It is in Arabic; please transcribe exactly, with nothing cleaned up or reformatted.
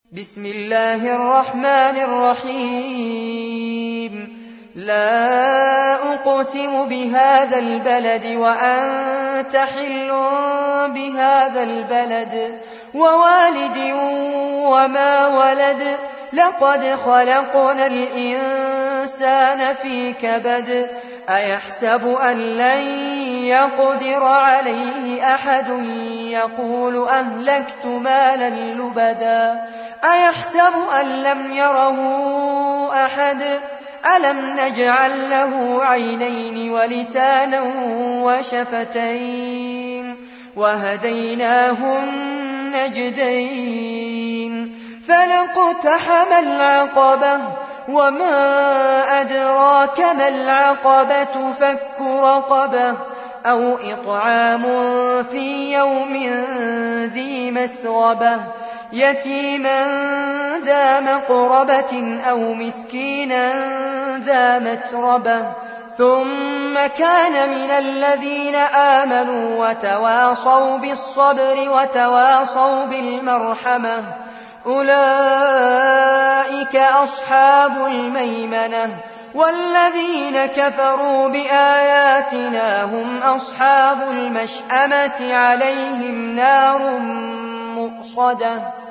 بسم الله الرحمن الرحيم لا أقسم بهذا البلد وأنت حل بهذا البلد ووالد وما ولد لقد خلقنا الإنسان في كبد أيحسب أن لن يقدر عليه أحد يقول أهلكت مالا لبدا أيحسب أن لم يره أحد ألم نجعل له عينين ولسانا وشفتين وهديناه النجدين فلاقتحم العقبة وما أدراك ما العقبة فك رقبة أو إطعام في يوم ذي مسغبة يتيما ذا مقربة أو مسكينا ذا متربة ثم كان من الذين آمنوا وتواصوا بالصبر وتواصوا بالمرحمة أولئك أصحاب الميمنة والذين كفروا بآياتنا هم أصحاب المشأمة عليهم نار مؤصدة